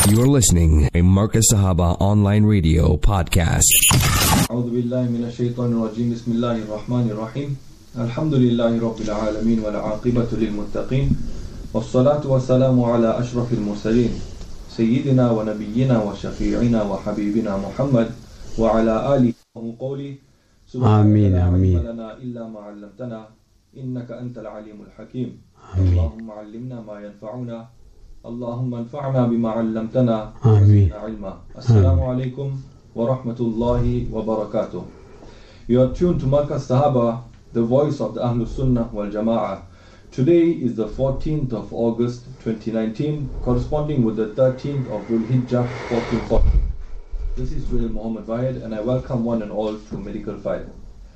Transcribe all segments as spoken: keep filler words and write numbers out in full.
You're listening to Marcus Sahaba Online Radio Podcast. أعوذ بالله من الشيطان الرجيم بسم الله الرحمن الرحيم الحمد لله رب العالمين والعاقبة للمتقين والصلاة والسلام على أشرف المرسلين سيدنا ونبينا وشفيعنا وحبيبنا محمد وعلى آله وقولي آمين لا علم آمين لنا إلا ما علمتنا إنك أنت العليم الحكيم آمين اللهم علمنا ما ينفعنا اللهم انفعنا بما علمتنا آمين. وزدنا علما. Assalamu alaikum wa rahmatullahi wa barakatuh. You are tuned to Marcus Sahaba, the voice of the Ahlus Sunnah wal Jama'ah. Today is the fourteenth of August twenty nineteen, corresponding with the thirteenth of Dhul Hijjah fourteen forty. This is Suhail Muhammad Wahid and I welcome one and all to Medical File.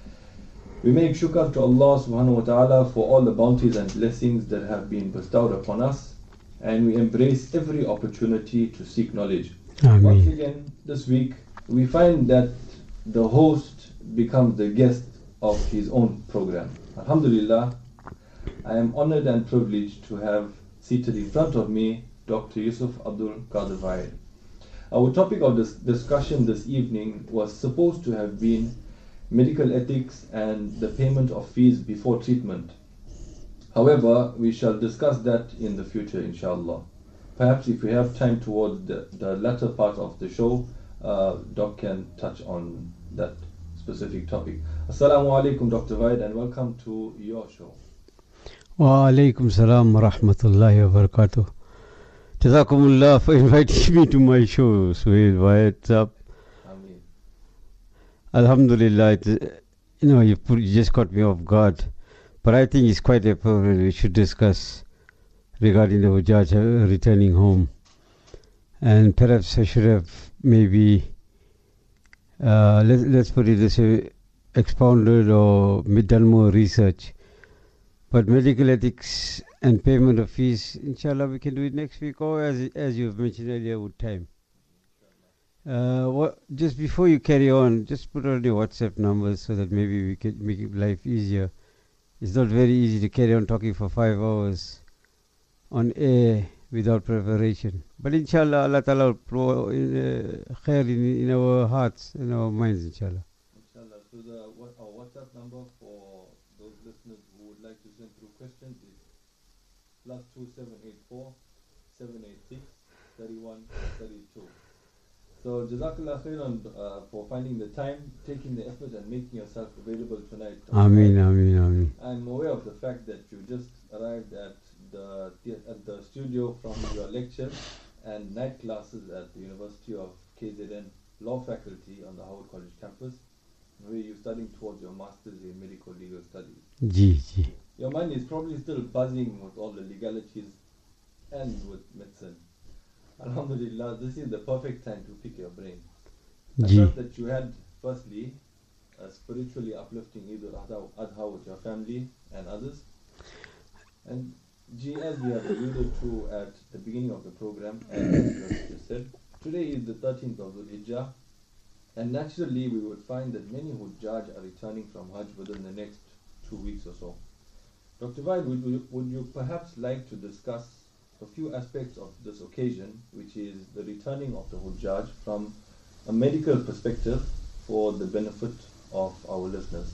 We make shukr to Allah subhanahu wa ta'ala for all the bounties and blessings that have been bestowed upon us, and we embrace every opportunity to seek knowledge. Ameen. Once again, this week, we find that the host becomes the guest of his own program. Alhamdulillah, I am honored and privileged to have seated in front of me Doctor Yusuf Abdul Qadir Wahid. Our topic of this discussion this evening was supposed to have been medical ethics and the payment of fees before treatment. However, we shall discuss that in the future, inshallah. Perhaps if we have time towards the, the latter part of the show, uh, Doc can touch on that specific topic. Assalamu alaikum, Doctor Wahid, and welcome to your show. Wa alaikum salam wa rahmatullahi wa barakatuh. Jazakumullah for inviting me to my show, Suhail Wahid. Ameen. Alhamdulillah, it, you know, you, put, you just caught me off guard. But I think it's quite appropriate we should discuss regarding the Hujjaj uh, returning home. And perhaps I should have maybe, uh, let, let's put it this way, expounded or done more research. But medical ethics and payment of fees, inshallah, we can do it next week or as, as you've mentioned earlier with time. Uh, what, just before you carry on, just put on your WhatsApp numbers so that maybe we can make life easier. It's not very easy to carry on talking for five hours on air without preparation. But inshallah, Allah Ta'ala will pro in, uh, khair in, in our hearts, in our minds, inshallah. Inshallah. So the, what, our WhatsApp number for those listeners who would like to send through questions is plus two seven eight four seven eight six thirty one thirty two. So Jazakallah khairan uh, for finding the time, taking the effort and making yourself available tonight. Ameen, ameen, ameen. I'm aware of the fact that you just arrived at the at the studio from your lectures and night classes at the University of K Z N Law Faculty on the Howard College campus, where you're studying towards your Masters in Medical Legal Studies. Ji, ji. Your mind is probably still buzzing with all the legalities and with medicine. Alhamdulillah, this is the perfect time to pick your brain. I Ji. trust that you had, firstly, a spiritually uplifting Eid al-Adha with your family and others. And Ji, as we have alluded to at the beginning of the program, and as you have just said, today is the thirteenth of Dhul Hijjah, and naturally we would find that many Hujjaj are returning from Hajj within the next two weeks or so. Doctor Wahid, would you, would you perhaps like to discuss a few aspects of this occasion, which is the returning of the Hujjaj from a medical perspective for the benefit of our listeners?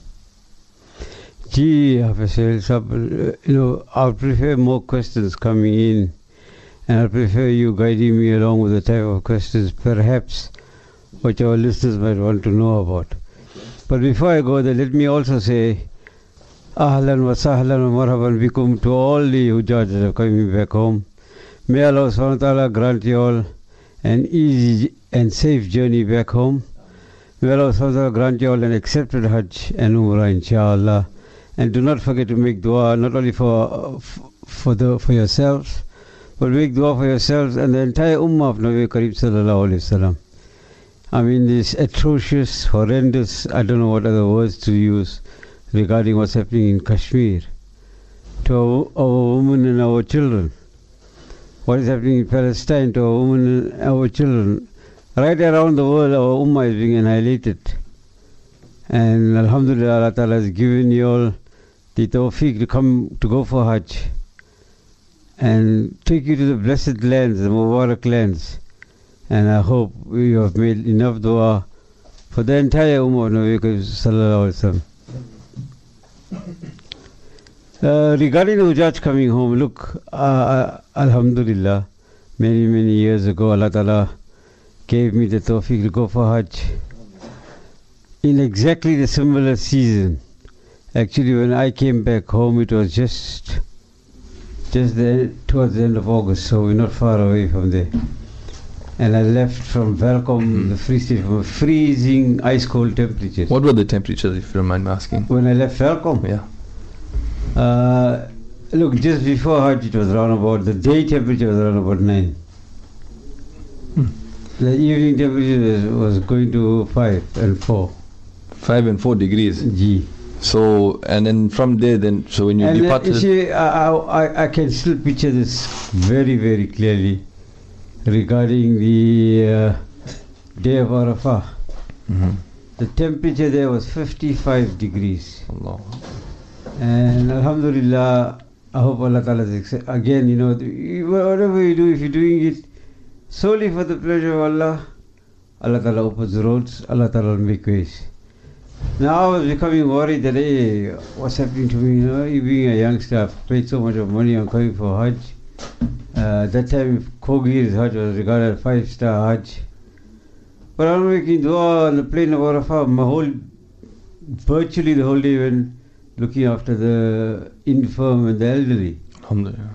Gee, Hafiz Sahib, you know, I would prefer more questions coming in, and I prefer you guiding me along with the type of questions, perhaps, which our listeners might want to know about. Okay. But before I go there, let me also say, Ahlan wa sahlan wa marhaban bikum to all the Hujjaj that are coming back home. May Allah subhanahu wa ta'ala grant you all an easy and safe journey back home. May Allah subhanahu wa ta'ala grant you all an accepted Hajj and Umrah, inshallah. And do not forget to make dua not only for uh, for the for yourselves, but make dua for yourselves and the entire ummah of Nabi Kareem sallallahu alaihi wasallam. I mean, this atrocious, horrendous, I don't know what other words to use regarding what's happening in Kashmir to our, our women and our children. What is happening in Palestine to our women and our children. Right around the world, our ummah is being annihilated. And Alhamdulillah, Allah Ta'ala has given you all the tawfiq to come to go for Hajj and take you to the blessed lands, the Mubarak lands. And I hope you have made enough dua for the entire Ummah of Nabi Sallallahu Alaihi Wasallam. Uh, regarding the Hujjaj coming home, look, uh, Alhamdulillah, many, many years ago, Allah Ta'ala gave me the tawfiq to go for Hajj in exactly the similar season. Actually, when I came back home, it was just just the, towards the end of August, so we're not far away from there. And I left from Valcom, mm-hmm. the Free State, from freezing, ice-cold temperatures. What were the temperatures, if you don't mind me asking? When I left Valcom? Yeah. Uh, look, just before Hajj, it was around about, the day temperature was around about nine. Hmm. The evening temperature was, was going to five and four. Five and four degrees? Gee. So, and then from there, then, so when you and departed... Uh, see, I, I, I can still picture this very, very clearly regarding the uh, day of Arafah. Mm-hmm. The temperature there was fifty-five degrees. Allah. And Alhamdulillah, I hope Allah Ta'ala is, again, you know, whatever you do, if you're doing it solely for the pleasure of Allah, Allah Ta'ala opens the roads, Allah Ta'ala will make ways. Now I was becoming worried that, hey, what's happening to me? You know, being a youngster, I've paid so much of money on coming for Hajj. Uh, that time, Kogir's Hajj was regarded as five-star Hajj. But I'm making dua on the plain of Arafah, my whole, virtually the whole day when looking after the infirm and the elderly. Alhamdulillah.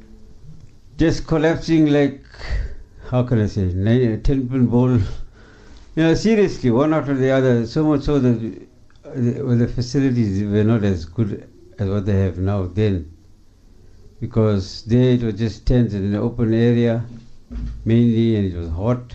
Just collapsing like, how can I say, a ten-pin bowl. You know, seriously, one after the other, so much so that the, well, the facilities were not as good as what they have now then. Because there it was just tents in an open area, mainly, and it was hot.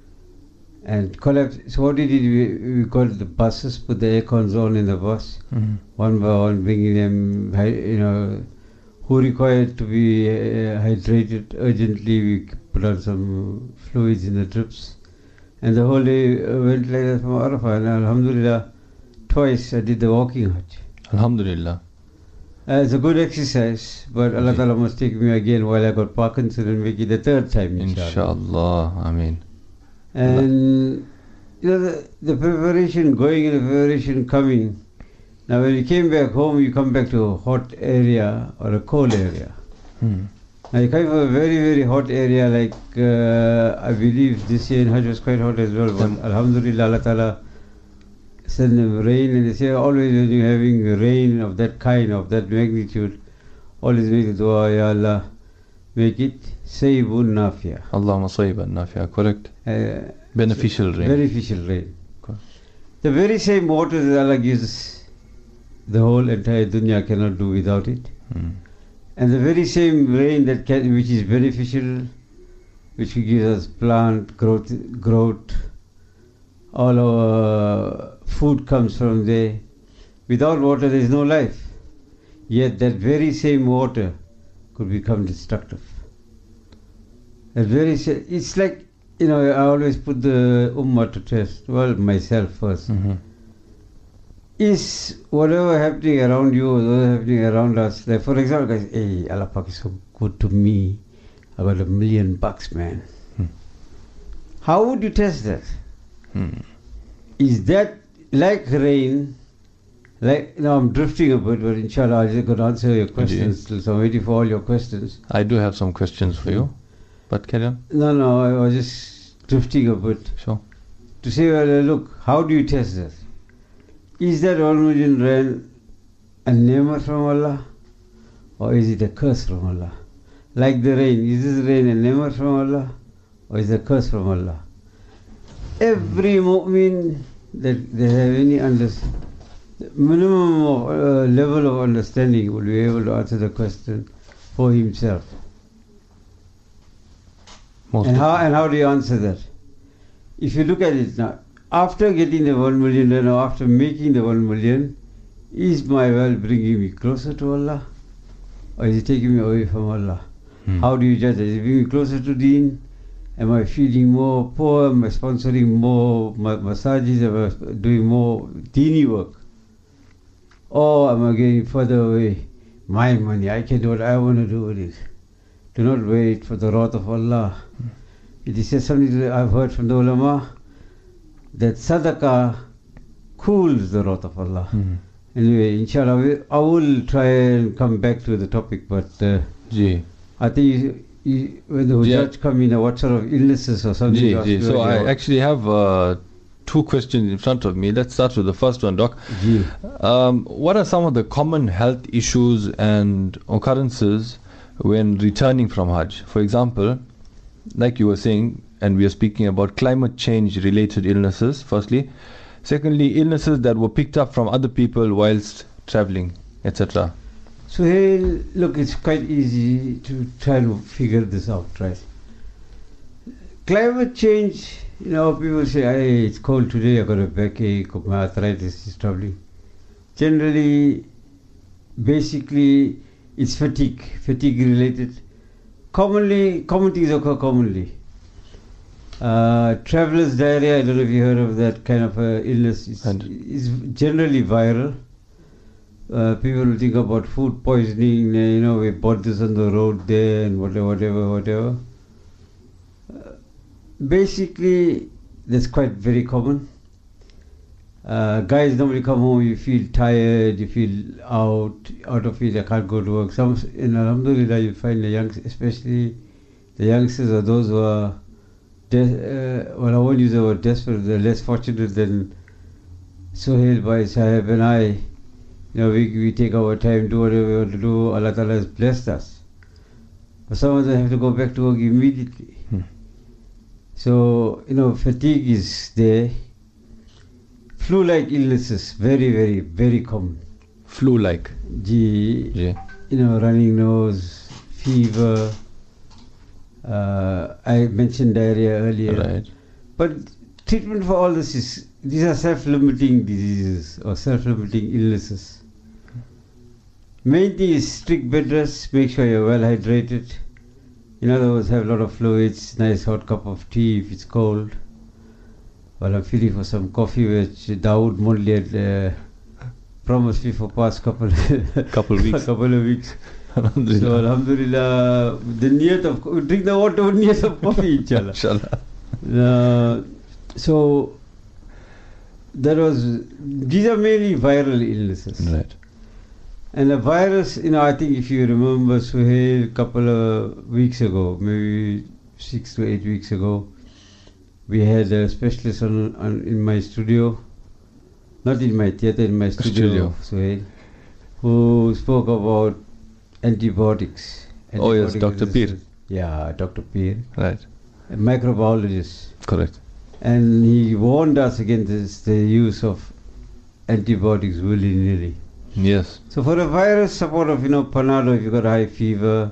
And collapsed. So what we did, we, we got the buses, put the air cons on in the bus, mm-hmm. one by one, bringing them, you know, who required to be uh, hydrated urgently. We put on some fluids in the drips. And the whole day uh, went like that from Arafah. And Alhamdulillah, twice I did the walking Hajj. Alhamdulillah. Uh, it's a good exercise, but Allah Ta'ala must take me again while I got Parkinson and make it the third time, inshallah. Inshallah, Ameen. And you know, the, the preparation going and the preparation coming. Now when you came back home, you come back to a hot area or a cold area. Hmm. Now you come from a very, very hot area, like uh, I believe this year in Hajj was quite hot as well. But um, Alhamdulillah, Allah Ta'ala send them rain, and they say always when you're having rain of that kind, of that magnitude, always make the dua, Ya Allah, make it sayyibun nafiya. Allahumma sayyiban nafiya, correct. Uh, beneficial so rain. Beneficial rain. The very same water that Allah gives, the whole entire dunya cannot do without it. Hmm. And the very same rain that can, which is beneficial, which gives us plant growth, growth, all our food comes from there. Without water there is no life. Yet that very same water could become destructive. That very sa- it's like, you know, I always put the ummah to test, well, myself first. Mm-hmm. Is whatever happening around you, whatever happening around us, like for example, guys, hey, Allah Pak is so good to me, I got a million bucks, man. Hmm. How would you test that? Hmm. Is that like rain? Like, now I'm drifting a bit, but inshallah I just got to answer your questions still, so I'm waiting for all your questions. I do have some questions for you, but carry on. No, no, I was just drifting a bit. Sure. To say, well, look, how do you test that? Is that one million rain a ni'mah from Allah, or is it a curse from Allah? Like the rain, is this rain a ni'mah from Allah, or is it a curse from Allah? Every mu'min that they have any understanding, minimum of, uh, level of understanding will be able to answer the question for himself. Most and how and how do you answer that? If you look at it now, after getting the one million and after making the one million, is my wealth bringing me closer to Allah, or is it taking me away from Allah? Hmm. How do you judge it? Is it bringing me closer to Deen? Am I feeding more poor? Am I sponsoring more massages? Am I doing more Deeni work? Or am I getting further away? My money, I can do what I want to do with it. Do not wait for the wrath of Allah. Hmm. it is something that I've heard from the ulama that sadaqah cools the wrath of Allah. Hmm. Anyway, inshallah, we, I will try and come back to the topic, but uh, Ji. I think you, you, when the Hujjaj Yeah. come in, uh, what sort of illnesses or something? Ji, you asked ji. me So I earlier. actually have uh, two questions in front of me. Let's start with the first one, Doc. Ji. Um, what are some of the common health issues and occurrences when returning from Hajj? For example, like you were saying, and we are speaking about climate change related illnesses, firstly. Secondly, illnesses that were picked up from other people whilst traveling, et cetera. So hey, look, it's quite easy to try to figure this out, right? Climate change, you know, people say, hey, it's cold today, I got a backache, my arthritis is troubling. Generally, basically, it's fatigue, fatigue related. Commonly, common things occur commonly. Uh, traveler's diarrhea, I don't know if you heard of that kind of uh, illness. It's, And- it's generally viral. Uh, people will think about food poisoning, uh, you know, we bought this on the road there and whatever, whatever, whatever. Uh, basically, that's quite very common. Uh, guys normally come home, you feel tired, you feel out, out of it, I can't go to work. Some, in Alhamdulillah, you find the young, especially the youngsters or those who are De- uh, well, I won't use the word desperate, they're less fortunate than Suhail Bhai Sahib and I. You know, we, we take our time, do whatever we want to do. Allah Ta'ala has blessed us. But some of them have to go back to work immediately. Hmm. So, you know, fatigue is there. Flu-like illnesses, very, very, very common. Flu-like. G, Ji. you know, running nose, fever. Uh, I mentioned diarrhea earlier. Right. But treatment for all this is, these are self-limiting diseases or self-limiting illnesses. Main thing is strict bed rest, make sure you're well hydrated. In other words, have a lot of fluids, nice hot cup of tea if it's cold. Well, I'm feeling for some coffee, which Dawood Mondli had uh, promised me for past couple Couple weeks. couple of weeks. Alhamdulillah. So Alhamdulillah, the niyat of, drink the water with niyat of coffee, inshallah. Inshallah. Uh, so there was, these are mainly viral illnesses. Right. And the virus, you know, I think if you remember Suhail, a couple of weeks ago, maybe six to eight weeks ago, we had a specialist on, on in my studio, not in my theatre, in my studio, Studio. Suhail, who spoke about antibiotics. Oh, yes, antibiotic Doctor Peer. resistance. Yeah, Doctor Peer, Right. a microbiologist. Correct. And he warned us against this, the use of antibiotics willy-nilly. Yes. So for a virus, support of, you know, Panado, if you've got high fever,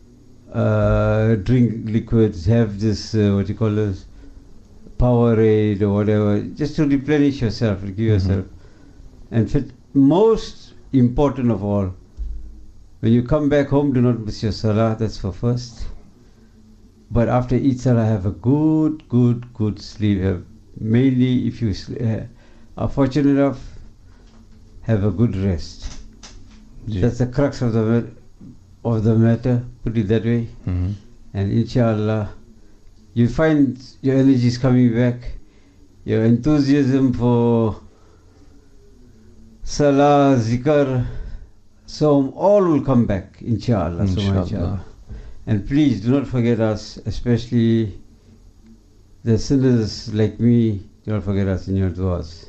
uh, drink liquids, have this, uh, what you call this, Powerade or whatever, just to replenish yourself, to give yourself. And fit, most important of all, when you come back home, do not miss your salah, that's for first. But after each salah, have a good, good, good sleep. Have, mainly, if you sl- uh, are fortunate enough, have a good rest. Ji. That's the crux of the ma- of the matter. Put it that way, Mm-hmm. and inshallah, you find your energy is coming back. Your enthusiasm for salah, zikr, Saum, all will come back, inshallah. So Inshallah. inshallah. And please do not forget us, especially the sinners like me. Do not forget us in your du'as.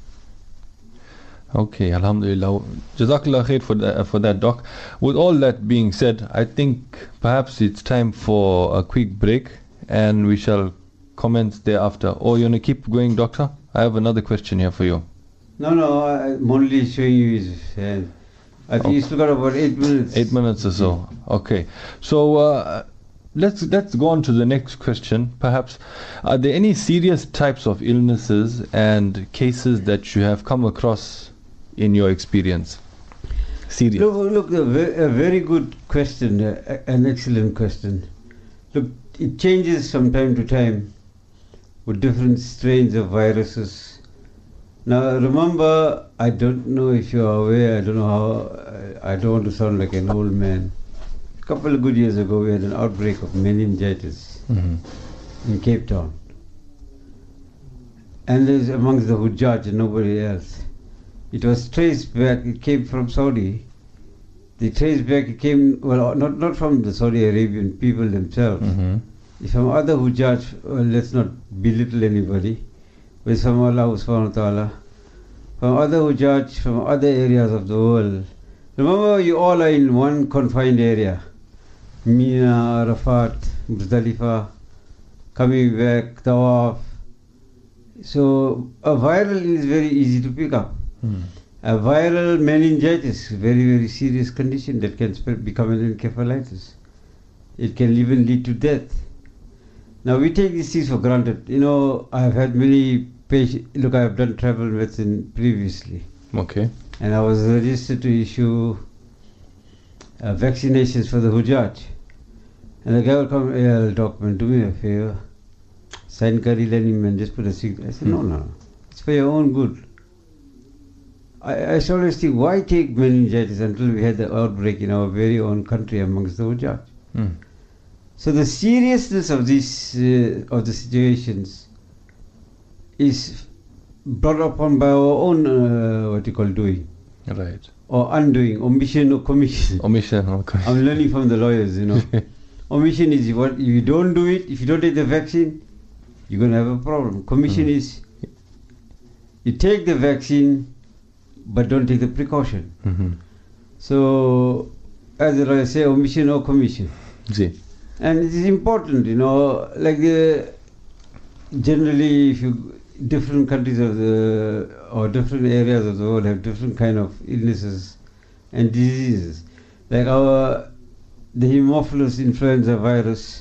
Okay, Alhamdulillah. Jazakallah khair for that, for that, Doc. With all that being said, I think perhaps it's time for a quick break and we shall commence thereafter. Or you want to keep going, Doctor? I have another question here for you. No, no, I- I'm only showing you his hand. I think Okay. he's still got about eight minutes. Eight minutes or so. Okay. So uh, let's let's go on to the next question. Perhaps, are there any serious types of illnesses and cases that you have come across in your experience? Serious. Look, look, a very, a very good question, uh, an excellent question. Look, it changes from time to time with different strains of viruses. Now, remember, I don't know if you're aware, I don't know how, I, I don't want to sound like an old man. A couple of good years ago, we had an outbreak of meningitis. Mhm. in Cape Town. And there's amongst the Hujjaj and nobody else. It was traced back, it came from Saudi. They traced back, it came, well, not, not from the Saudi Arabian people themselves. Mm-hmm. From other Hujjaj, well, let's not belittle anybody, but from Allah subhanahu wa ta'ala, from other Hujjaj, from other areas of the world. Remember, you all are in one confined area. Mina, Arafat, Muzdalifah, coming back, Tawaf. So a viral is very easy to pick up. Mm. A viral meningitis, very, very serious condition that can spread, become an encephalitis. It can even lead to death. Now we take these things for granted. You know, I've had many patients, look, I've done travel medicine previously. Okay. And I was registered to issue uh, vaccinations for the Hujjaj. And the guy will come, hey, I'll document, do me a favor. Sign Kari Lenin and just put a signature. I said, no, no, no. It's for your own good. I, I always think, why take meningitis until we had the outbreak in our very own country amongst the Hujjaj? Mm. So the seriousness of these, uh, of the situations is brought upon by our own, uh, what you call doing. Right. Or undoing, omission or commission. Omission or commission. I'm learning from the lawyers, you know. Omission is what, if you don't do it, if you don't take the vaccine, you're going to have a problem. Commission mm. is, you take the vaccine, but don't take the precaution. Mm-hmm. So, as the lawyers say, omission or commission. See. And it is important, you know, like the, generally if you, different countries of the, or different areas of the world have different kind of illnesses and diseases. Like our, the Haemophilus influenza virus,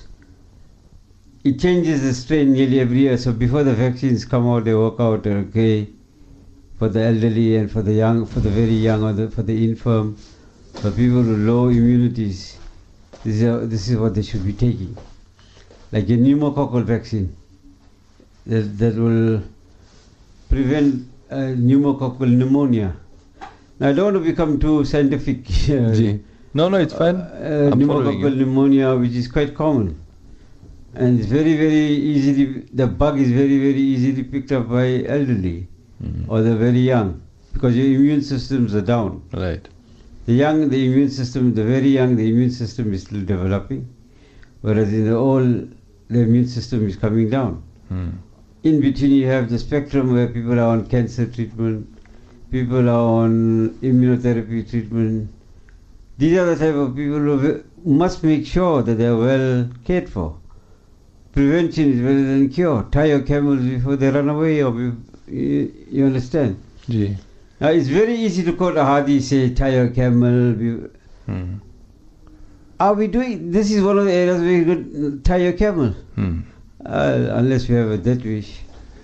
it changes the strain nearly every year. So before the vaccines come out, they work out, okay, for the elderly and for the young, for the very young or the, for the infirm, for people with low immunities, this is, a, this is what they should be taking. Like a pneumococcal vaccine that, that will prevent uh, pneumococcal pneumonia. Now I don't want to become too scientific. Uh, no, no, it's fine. Uh, uh, pneumococcal pneumonia, which is quite common. And it's very, very easily, the bug is very, very easily picked up by elderly mm. or the very young, because your immune systems are down. Right. The young, the immune system, the very young, the immune system is still developing, whereas in the old, the immune system is coming down. Mm. In between you have the spectrum where people are on cancer treatment, people are on immunotherapy treatment. These are the type of people who must make sure that they are well cared for. Prevention is better than cure. Tie your camels before they run away, or be, you, you understand? Yeah. Now it's very easy to quote a hadith, say tie your camel. Be, hmm. Are we doing? This is one of the areas where you could tie your camel, hmm. uh, unless we have a death wish,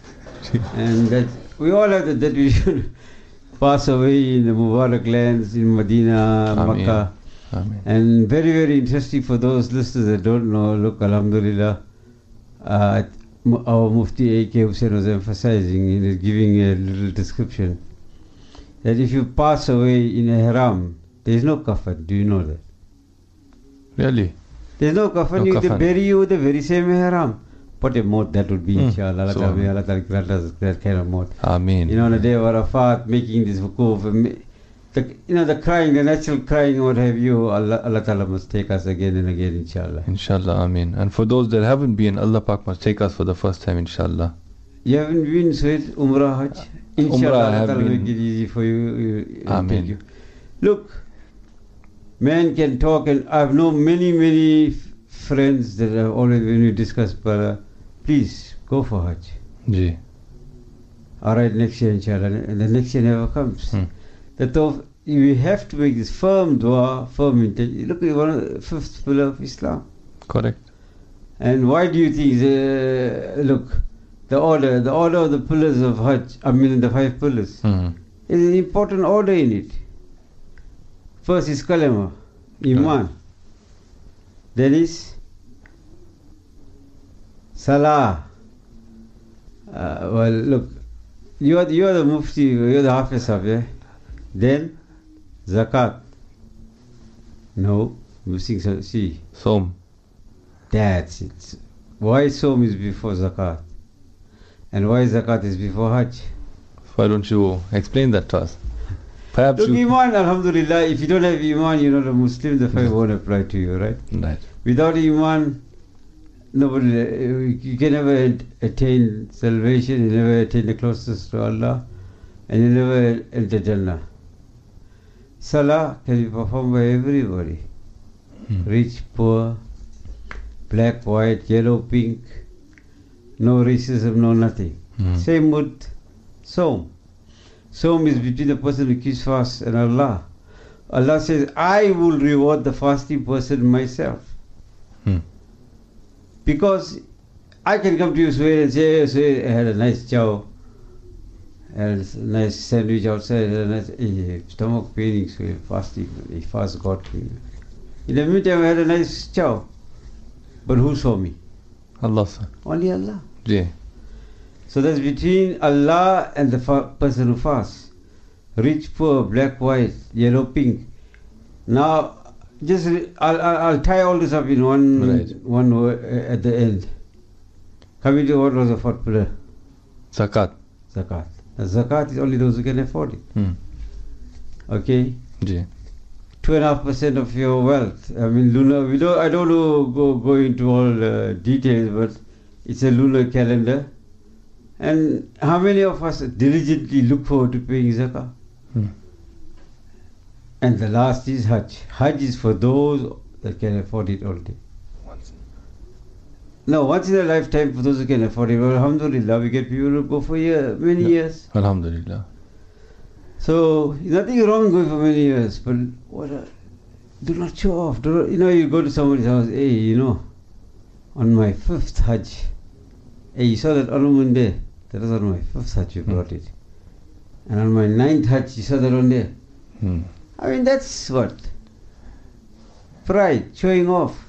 and that we all have the death wish to pass away in the Mubarak lands in Medina, Ameen. Makkah. Ameen. And very, very interesting for those listeners that don't know. Look, Alhamdulillah. Uh, our Mufti A K Hussain was emphasizing, in it, giving a little description, that if you pass away in a haram, there is no kafan. Do you know that? Really? There is no kafan. No you kafan. They bury you with the very same haram. What a mode that would be, mm. inshallah. Allah So Ta'ala, Allah Ta'ala grant us that kind of mode. Ameen. You know, on the day of Arafat, making this wukuf, the, you know, the crying, the natural crying, what have you, Allah, Allah Ta'ala must take us again and again, inshallah. Inshallah, Ameen. And for those that haven't been, Allah Pak must take us for the first time, inshallah. You haven't been, Sayyid, Umrah Hajj? Inshallah, Umrah, I Allah have Ta'ala been. make it easy for you. you Ameen. you. Look, man can talk, and I've known many, many f- friends that have always, when you discuss, but please, go for Hajj. Ji. Alright, next year, inshallah, and the next year never comes. Hmm. The tawf, we have to make this firm dua, firm intention. Look at one of the fifth pillar of Islam. Correct. And why do you think, uh, look, the order, the order of the pillars of Hajj, I mean the five pillars, Mm-hmm. is an important order in it. First is kalima, iman. Hmm. Then is salah. Uh, well, look, you are, you are the mufti, you are the hafiz of, yeah? Then zakat. No, missing some, see. Som. That's it. why Som is before Zakat and why Zakat is before Hajj. Why don't you explain that to us? Perhaps Look, you... Iman, Alhamdulillah, if you don't have Iman, you're not a Muslim, the five won't apply to you, right? Right. Without Iman, nobody, you can never attain salvation, you never attain the closest to Allah, and you never enter Jannah. Salah can be performed by everybody. Hmm. Rich, poor, black, white, yellow, pink, no racism, no nothing. Hmm. Same with Som. Som is between the person who keeps fast and Allah. Allah says, I will reward the fasting person myself. Hmm. Because I can come to you and say, hey, say, I had a nice chow, I had a nice sandwich outside, I had a nice eh, stomach paining, so you're fasting, he fast got me. In the meantime, I had a nice chow. But who saw me? Allah, sir. Only Allah. Yeah. So that's between Allah and the fa- person who fasts. Rich, poor, black, white, yellow, pink. Now, just I'll, I'll, I'll tie all this up in one right. one word uh, at the end. Coming to what was the fourth pillar? Zakat. Zakat. Now, zakat is only those who can afford it. Hmm. Okay? Yeah. Two and a half percent of your wealth. I mean, lunar. We don't. I don't know, go go into all uh, details, but it's a lunar calendar. And how many of us diligently look forward to paying zakah? Hmm. And the last is Hajj. Hajj is for those that can afford it all day. Once. No, once in a lifetime for those who can afford it. Well, alhamdulillah, we get people who go for year, many no. years. Alhamdulillah. So, nothing wrong going for many years, but what a, do not show off. Do not, you know, you go to somebody's house, hey, you know, on my fifth Hajj, hey, you saw that ornament there? That was on my fifth Hajj, you brought hmm. it. And on my ninth Hajj, you saw that on there? Hmm. I mean, that's what? Pride, showing off.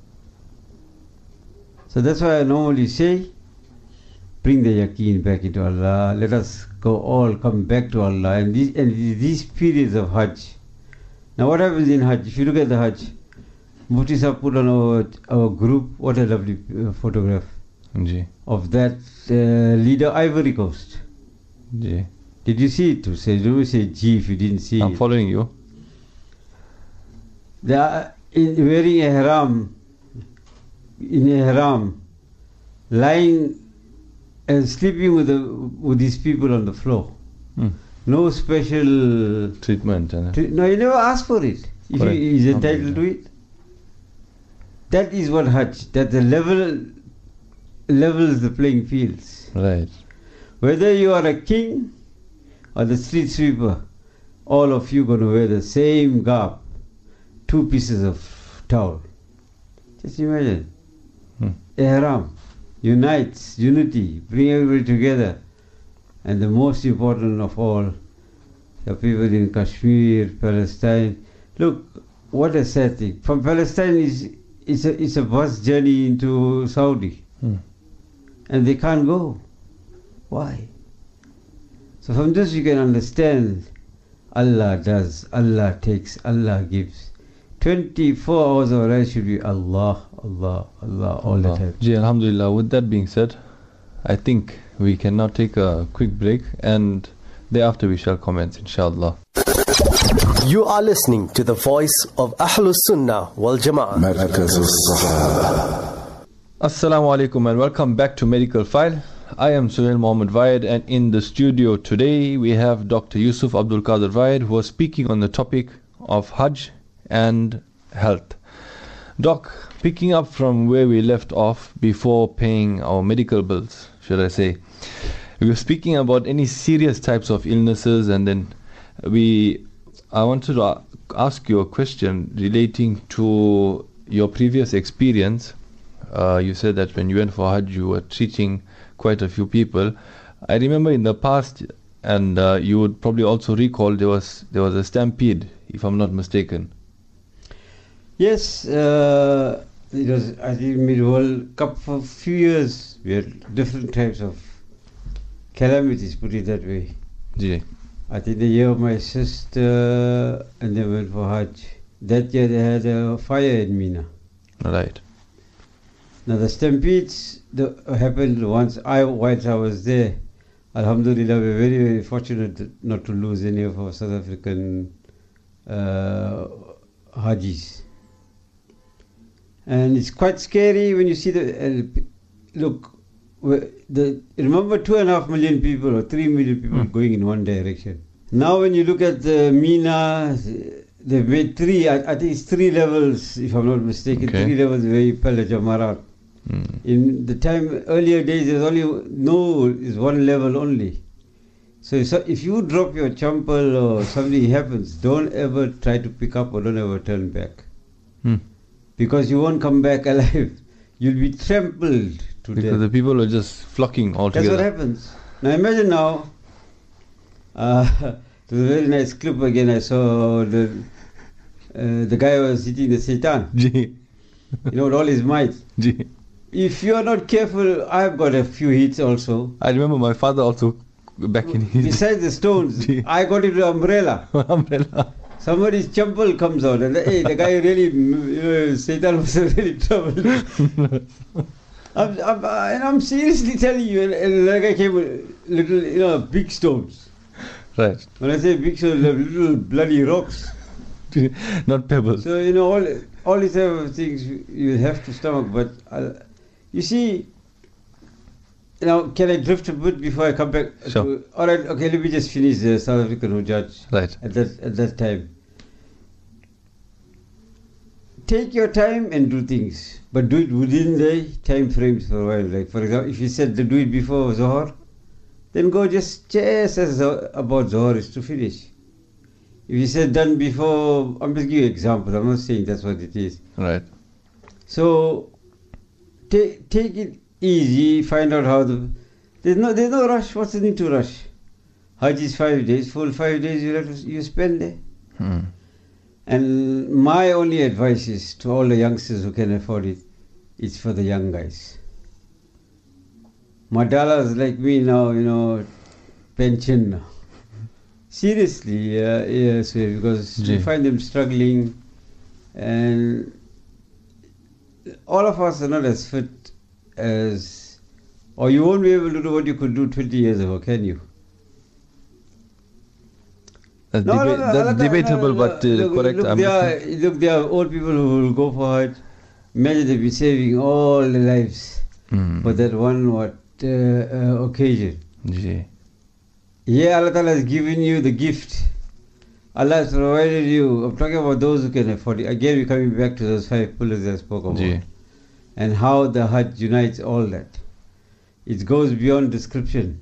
So that's why I normally say, bring the yaqeen back into Allah. Let us go all come back to Allah. And these, and these periods of Hajj. Now what happens in Hajj? If you look at the Hajj, Mufti Sahib put on our, our group, what a lovely uh, photograph Ji. of that uh, leader, Ivory Coast. Ji. Did you see it? To say, don't say G if you didn't see I'm it. I'm following you. They are in, wearing a ihram, in a ihram, lying and sleeping with the, with these people on the floor. Hmm. No special treatment. Uh, tre- no, you never ask for it. If he is entitled to it. That is what Hajj, that the level levels the playing fields. Right. Whether you are a king or the street sweeper, all of you going to wear the same garb, two pieces of towel. Just imagine. Hmm. Ihram unites, unity, bring everybody together. And the most important of all, the people in Kashmir, Palestine. Look, what a sad thing. From Palestine, is it's a, it's a bus journey into Saudi. Hmm. And they can't go. Why? So from this you can understand, Allah does, Allah takes, Allah gives. twenty-four hours of our life should be Allah, Allah, Allah, all the time. Ji, alhamdulillah. With that being said, I think we can now take a quick break and thereafter we shall commence, inshallah. You are listening to the voice of Ahlus Sunnah wal Jama'ah. Assalamu alaikum and welcome back to Medical File. I am Suhail Mohammed Vayed, and in the studio today we have Doctor Yusuf Abdul Qadir Vayed, who was speaking on the topic of Hajj and health. Doc, picking up from where we left off before paying our medical bills, should I say, we were speaking about any serious types of illnesses, and then we I wanted to ask you a question relating to your previous experience. Uh, you said that when you went for Hajj, you were treating quite a few people. I remember in the past, and uh, you would probably also recall, there was there was a stampede, if I'm not mistaken. Yes, uh, it was, I think, mid-world cup for a few years. We had different types of calamities, put it that way. Yeah. I think the year of my sister, and they went for Hajj. That year they had a fire in Mina. Right. Now the stampedes the, happened once I whilst I was there. Alhamdulillah, we're very, very fortunate not to lose any of our South African uh, Hajis. And it's quite scary when you see the, uh, look, the, remember two and a half million people or three million people mm. going in one direction. Now when you look at the Mina, they've made three, I, I think it's three levels, if I'm not mistaken, okay. three levels where you pay the Jamarat. Mm. In the time, earlier days, there's only, no, is one level only. So, so if you drop your champal or something happens, don't ever try to pick up or don't ever turn back. Mm. Because you won't come back alive. You'll be trampled to because death. The people are just flocking all together. That's what happens. Now imagine now, uh, it was a very nice clip again. I saw the uh, the guy was hitting the Satan. Gee. You know, with all his might. Gee. If you are not careful, I've got a few hits also. I remember my father also back in his... Besides the stones, Gee. I got into umbrella. Umbrella. Somebody's champal comes out and hey, the guy really, you know, Satan was really troubled. I'm, I'm, and I'm seriously telling you, and, and the guy came with little, you know, big stones. Right. When I say big stones, little bloody rocks. Not pebbles. So, you know, all, all these type of things you have to stomach, but I'll, you see, now, can I drift a bit before I come back? Sure. To, all right, okay, let me just finish the South African Hujjaj. Right. At that, at that time. Take your time and do things, but do it within the time frames for a while. Like, for example, if you said to do it before Zohar, then go just, just as about Zohar is to finish. If you said done before, I'm just giving you examples, I'm not saying that's what it is. Right. So, take take it easy, find out how the... There's no, there's no rush, what's the need to rush? Hajj is five days, full five days you have to, you spend there. Hmm. And my only advice is to all the youngsters who can afford it, it's for the young guys. Madalas like me now, you know, pension now. Seriously, uh, yes, because Gee. you find them struggling, and all of us are not as fit as, or you won't be able to do what you could do twenty years ago, can you? That's, no, deba- no, no, that's no, debatable, no, no, but uh, look, correct. Look, I'm there are, look, there are old people who will go for it. Imagine they've been saving all their lives mm. for that one what uh, uh, occasion. Gee. Yeah, Allah Ta'ala has given you the gift. Allah has provided you. I'm talking about those who can afford it. Again, we're coming back to those five pillars I spoke about. Gee. And how the Hajj unites all that. It goes beyond description.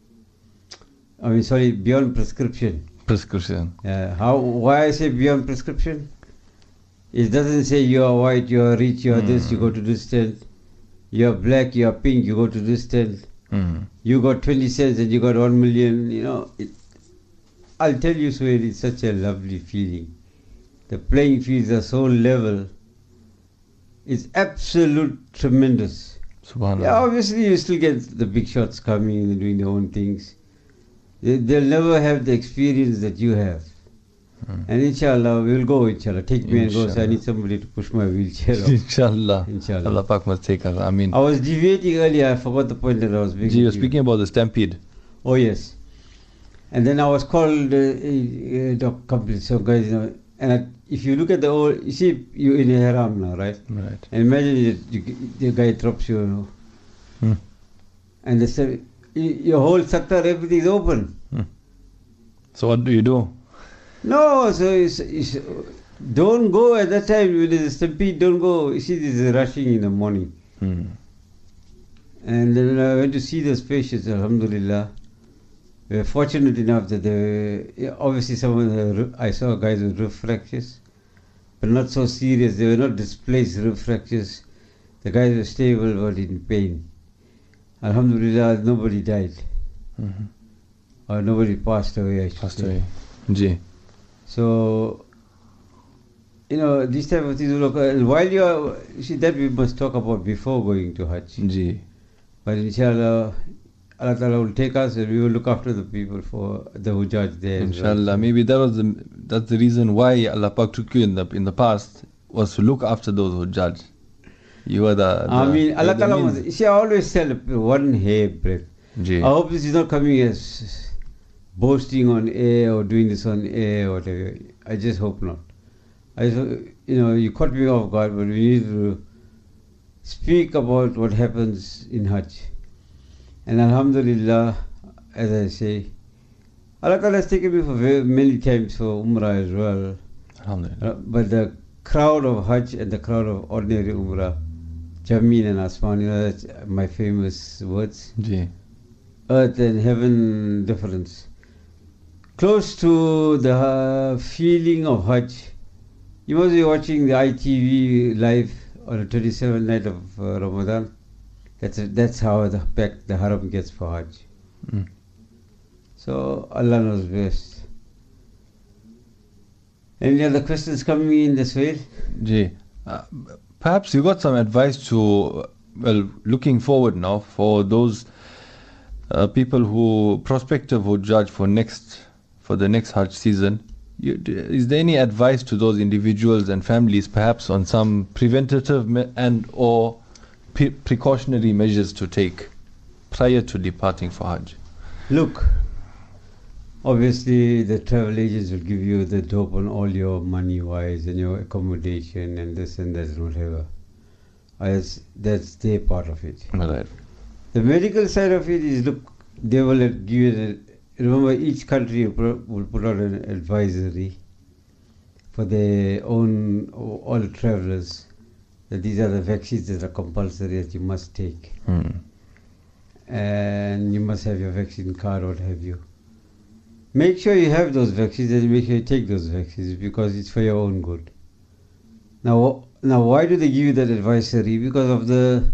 I mean, sorry, beyond prescription. Prescription. Uh, how? Why I say beyond prescription? It doesn't say you are white, you are rich, you are mm. this, you go to this tent. You are black, you are pink, you go to this tent. Mm. You got twenty cents and you got one million, you know. It, I'll tell you, so it is such a lovely feeling. The playing fields are so level. It's absolute tremendous. Subhanallah. Yeah, obviously you still get the big shots coming and doing their own things. They, they'll never have the experience that you have. Hmm. And inshallah, we'll go, inshallah. Take me inshallah. And go, so I need somebody to push my wheelchair off. Inshallah. Inshallah. Allah Pak must take us. I mean, I was deviating earlier, I forgot the point that I was making. Gee, you're speaking about the stampede. Oh, yes. And then I was called uh, uh, Doc Complete. So, guys, you know, and I, if you look at the old, you see, you're in a haram now, right? Right. And imagine you, you, the guy drops you, you know. Hmm. And they say, your whole sattar, everything is open. Hmm. So what do you do? No, so it's, it's, don't go at that time when there's a stampede, don't go. You see, there's a rushing in the morning. Hmm. And then I went to see those patients, alhamdulillah. We were fortunate enough that they were, obviously some of the, I saw guys with rib fractures, but not so serious. They were not displaced rib fractures. The guys were stable but in pain. Alhamdulillah, nobody died. Mm-hmm. Or nobody passed away, I should passed say. away. Gee. So, you know, these type of things will occur. And while you are, you see, that we must talk about before going to Hajj. Gee. But inshallah, Allah Ta'ala will take us and we will look after the people for the Hujjaj there. Inshallah. Well. Maybe that was the, that's the reason why Allah Pak took you in the in the past, was to look after those Hujjaj. You are the. the I mean, you're Allah the Ta'ala means. must, you see, I always tell people one hair breadth. Ji. I hope this is not coming as boasting on air or doing this on air or whatever. I just hope not. I, just- you know, you caught me off guard, but we need to speak about what happens in Hajj. And Alhamdulillah, as I say, Allah Ta'ala has taken me for very many times for Umrah as well. Alhamdulillah. Uh, but the crowd of Hajj and the crowd of ordinary Umrah, Jameen and Asman, you know, that's my famous words. Ji. Earth and heaven difference. Close to the uh, feeling of Hajj, you must be watching the I T V live on the twenty-seventh night of uh, Ramadan. That's that's how the back the haram gets for Hajj. Mm. So Allah knows best. Any other questions coming in this way? Ji. Uh, perhaps you got some advice to, well, looking forward now for those uh, people who prospective who judge for next for the next Hajj season. You, d- is there any advice to those individuals and families, perhaps on some preventative me- and or pre- precautionary measures to take prior to departing for Hajj? Look, obviously the travel agents will give you the dope on all your money wise and your accommodation and this and that and whatever. As that's their part of it. Right. The medical side of it is, look, they will give you the, remember each country will put will put out an advisory for their own, all travelers, that these are the vaccines that are compulsory that you must take. Hmm. And you must have your vaccine card or what have you. Make sure you have those vaccines and make sure you take those vaccines because it's for your own good. Now, now why do they give you that advisory? Because of the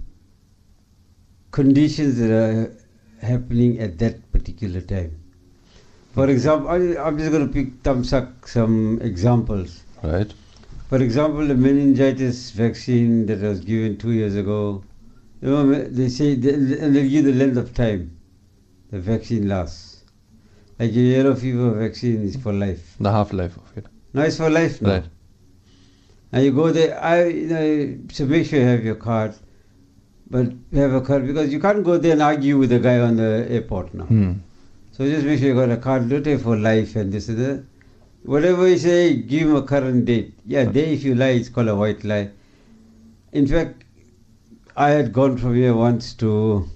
conditions that are happening at that particular time. For example, I, I'm just going to pick thumbs up some examples. Right. For example, the meningitis vaccine that was given two years ago, you know, they say, they, and they give the length of time the vaccine lasts. Like a yellow fever vaccine is for life. The half-life of it. No, it's for life now. Right. And you go there, I, you know, so make sure you have your card, but have a card because you can't go there and argue with the guy on the airport now. Hmm. So just make sure you got a card, don't take for life and this and that. Whatever you say, give him a current date. Yeah, day if you lie, it's called a white lie. In fact, I had gone from here once to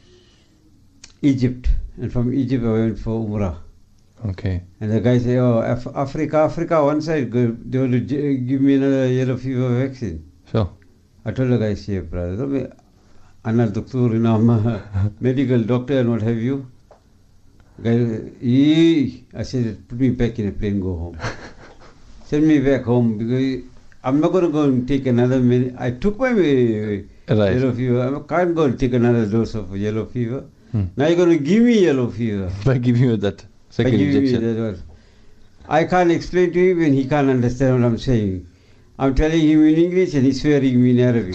Egypt, and from Egypt I went for Umrah. Okay. And the guy said, oh, Af- Africa, Africa, one side, go- they want to j- give me another yellow fever vaccine. Sure. I told the guy, see, brother, don't be, I'm not doctor, you know, I'm a medical doctor and what have you. Guy, "Ee." I said, put me back in a plane, go home. Send me back home because I'm not going to go and take another minute. I took my uh, Right. yellow fever. I can't go and take another dose of yellow fever. Hmm. Now you're going to give me yellow fever. By giving you that By second giving me injection. that one. I can't explain to him and he can't understand what I'm saying. I'm telling him in English and he's swearing me in Arabic.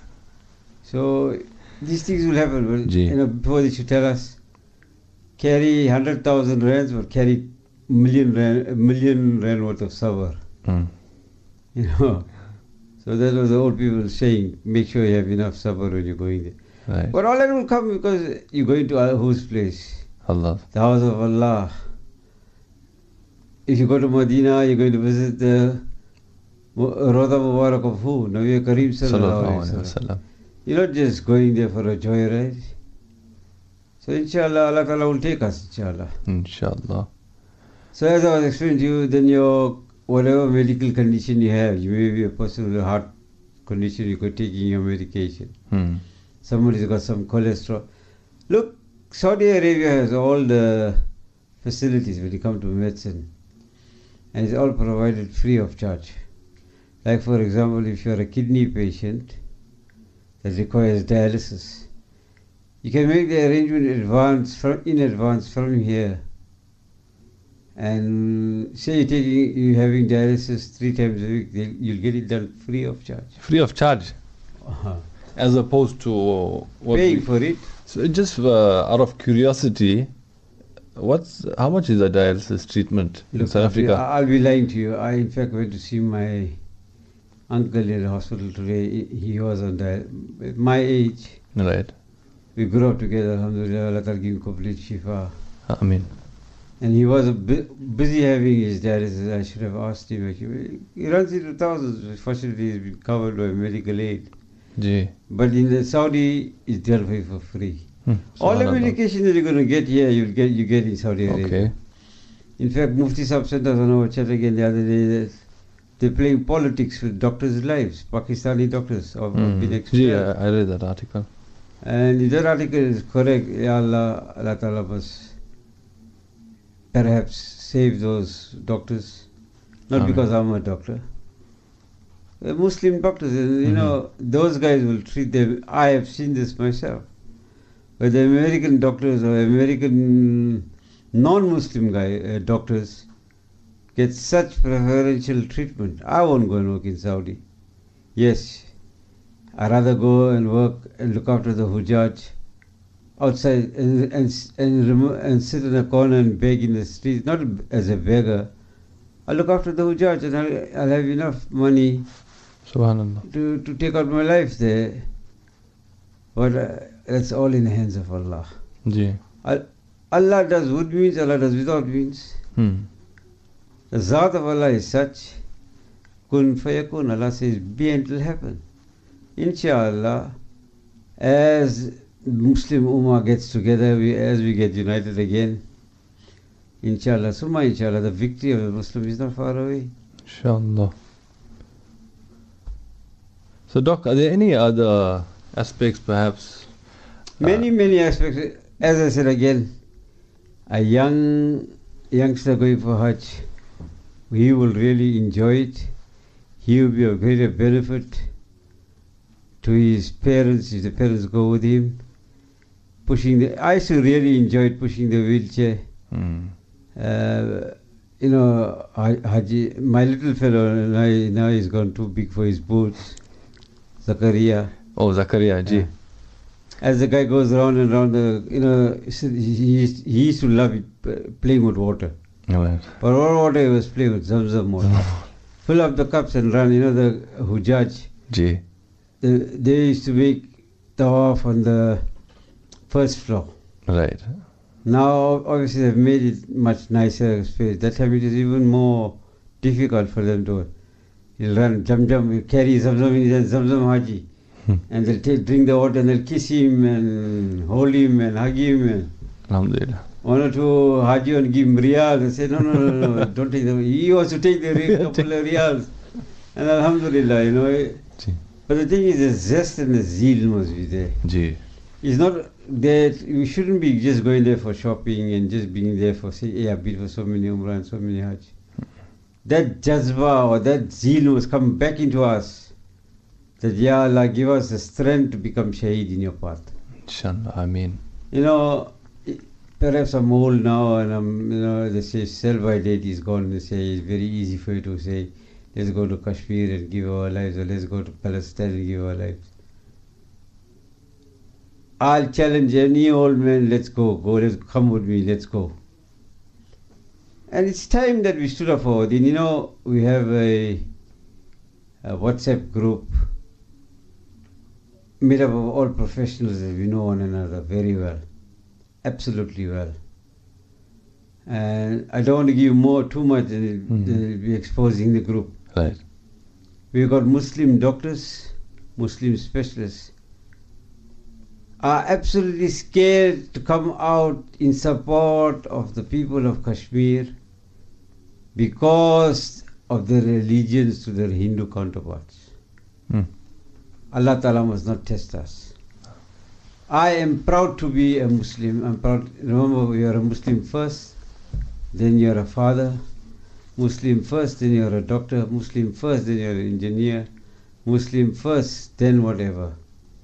So these things will happen. But, Gee. you know, before they should tell us, carry one hundred thousand rands or carry million rand, a million rand worth of sabr. Hmm. You know. So that was the old people saying, make sure you have enough sabr when you're going there. Right. But all that will come because you're going to Allah, whose place? Allah. The house of Allah. If you go to Medina, you're going to visit the Rawda Mubarak of who? Nabi Kareem Sallallahu Sallallahu Alaihi Alaihi Wasallam. Wasallam. You're not just going there for a joyride. So inshallah, Allah Ta'ala will take us, inshallah. Inshallah. So as I was explaining to you, then your whatever medical condition you have, you may be a person with a heart condition, you could taking your medication. Hmm. Somebody's got some cholesterol. Look, Saudi Arabia has all the facilities when you come to medicine. And it's all provided free of charge. Like for example, if you're a kidney patient that requires dialysis, you can make the arrangement in advance from, in advance from here. And say you're taking, you're having dialysis three times a week, they'll- you'll get it done free of charge. Free of charge. Uh-huh. As opposed to what Paying we, for it. So just uh, out of curiosity, what's how much is a dialysis treatment in Look, South Africa? I'll be lying to you. I in fact went to see my uncle in the hospital today. He was on that. At my age, Right. we grew up together. Alhamdulillah, Allah Ta'ala give him complete shifa. Ameen. And he was a bu- busy having his dialysis. I should have asked him. Actually. He runs into thousands. Fortunately, he's been covered by medical aid. Ji. But in the Saudi, it's dealt with for free. Hmm. All the Subhanallah. medication that you're going to get here, you'll get you get in Saudi Arabia. Okay. In fact, Mufti Sahib said that on our chat again the other day that they're playing politics with doctors' lives. Pakistani doctors have Hmm. been Ji, expelled. I, I read that article. And if that article is correct, Ya Allah, Allah Ta'ala must perhaps save those doctors. Not Amen. because I'm a doctor. They're Muslim doctors, and, you Mhm. know, those guys will treat them. I have seen this myself. But the American doctors or American non-Muslim guy uh, doctors get such preferential treatment. I won't go and work in Saudi. Yes, I'd rather go and work and look after the Hujjaj outside and and and, remo- and sit in a corner and beg in the streets, not as a beggar. I'll look after the Hujjaj and I'll, I'll have enough money Subhanallah. to, to take out my life there. But uh, that's all in the hands of Allah. Ji. Al- Allah does with means, Allah does without means. Hmm. The Zat of Allah is such, kun fayakun, Allah says, be and it will happen. Inshallah, as Muslim Ummah gets together, we, as we get united again, inshallah, summa inshallah, the victory of the Muslim is not far away. Inshallah. So, Doc, are there any other aspects perhaps? Many, uh, many aspects. As I said again, a young youngster going for Hajj, he will really enjoy it. He will be of greater benefit to his parents if the parents go with him. Pushing the, I used to really enjoy pushing the wheelchair. Hmm. Uh, you know, Haji, my little fellow now, now he's gone too big for his boots. Zakaria. Oh, Zakaria, Ji. Yeah. As the guy goes round and round, the you know, he, he, used, he used to love it, uh, playing with water. Right. But all water he was playing with Zamzam water. Fill up the cups and run. You know the Hujjaj, Ji. the, they used to make tawaf on the first floor. Right. Now obviously they've made it much nicer space. That time it is even more difficult for them to. He'll run, jump, jump, he'll carry Zamzam in his Zamzam Haji. And they'll take, drink the water and they'll kiss him and hold him and hug him. And Alhamdulillah. one or two Haji and give him riyal. They say, no, no, no, no, don't take them. He wants to take the re- couple of riyals. And Alhamdulillah, you know. Ji. But the thing is, the zest and the zeal must be there. Ji. It's not that we shouldn't be just going there for shopping and just being there for, say, yeah, I've been for so many Umrah and so many Hajj. That jazba or that zeal must come back into us. That, Ya Allah, give us the strength to become shaheed in your path. Inshallah. Ameen. You know, i- perhaps I'm old now and I'm, you know, they say sell by date is gone. They say it's very easy for you to say, let's go to Kashmir and give our lives, or let's go to Palestine and give our lives. I'll challenge any old man, let's go, go, let's come with me, let's go. And it's time that we stood up for it. And you know, we have a, a WhatsApp group made up of all professionals that we know one another very well, absolutely well. And I don't want to give more too much, and it, Mhm. it'll be exposing the group. Right. We've got Muslim doctors, Muslim specialists, are absolutely scared to come out in support of the people of Kashmir because of their allegiance to their Hindu counterparts. Hmm. Allah Ta'ala must not test us. I am proud to be a Muslim. I'm proud. Remember, you are a Muslim first, then you are a father. Muslim first, then you are a doctor. Muslim first, then you are an engineer. Muslim first, then whatever.